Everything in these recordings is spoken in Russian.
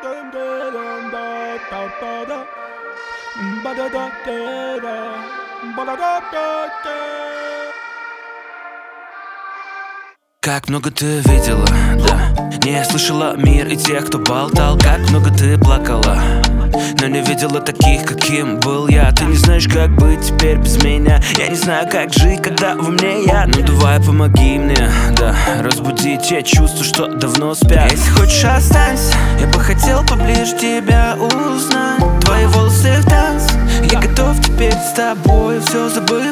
Как много ты видела, да. Не слышала мир и тех, кто болтал. Как много ты плакала, но не видела таких, каким был я. Ты не знаешь, как быть теперь без меня. Я не знаю, как жить, когда во мне я. Ну давай помоги мне, да, разбуди те чувства, что давно спят. Если хочешь, останься. Я бы хотел поближе тебя узнать. Твои волосы в танц. Я готов теперь с тобой все забывать.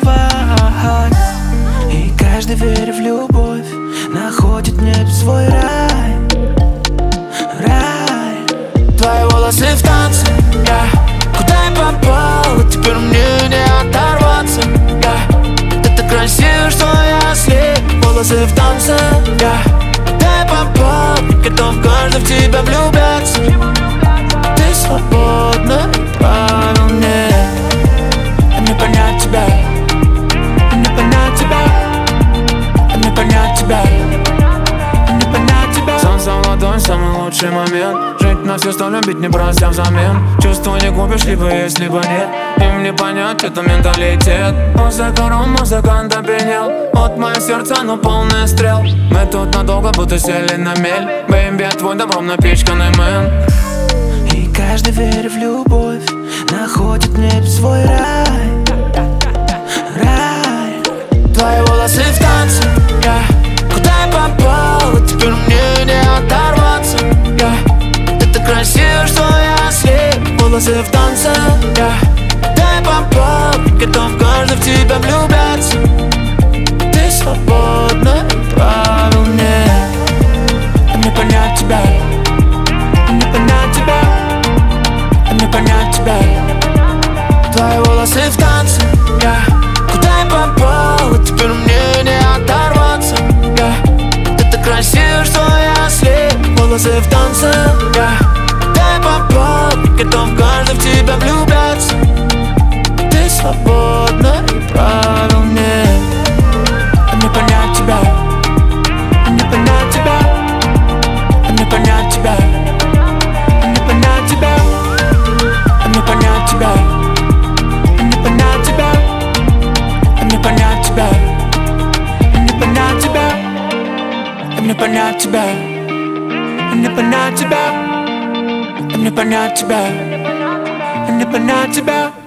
И каждый, веря в любовь, находит мне свой рай. Рай. Твои волосы в танце, куда я попал, теперь мне не оторваться, Ты так красива, что я слеп. Волосы в танце, куда я попал, готов каждый в тебя влюбляться. Ты свободна, правил нет. Мне понять тебя, мне понять тебя, мне понять тебя, мне понять тебя. Солнце в ладонь, самый лучший момент. Жить на все, что любить не бросим взамен. Чувства не купишь, либо есть, либо нет. Им не понять, это менталитет. Музыкант опьянел. Вот мое сердце, оно полное стрел. Мы тут надолго, будто сели на мель. Бэйби, твой добром напичканный мэн. И каждый, веря в любовь, находит мне свой рай. Рай. Твои волосы в танце, куда я попал, теперь мне не оторваться, Ты так красива, что я слеп. Волосы в танце, куда я попал, готов каждый в тебя влюбляться. Ты свободна, правил нет. Мне понять тебя, мне понять тебя, мне понять тебя. Твои волосы в танце, куда я попал, теперь мне не оторваться, Ты так красива, что я слеп. Волосы в танце, куда я попал, готов каждый в тебя влюбляться. Ты свободна, правил нет. Мне понять тебя, мне понять тебя, мне понять тебя, мне понять тебя, мне понять тебя, мне понять тебя, мне понять тебя, мне понять тебя, мне понять тебя, мне понять тебя, мне понять тебя, мне понять тебя.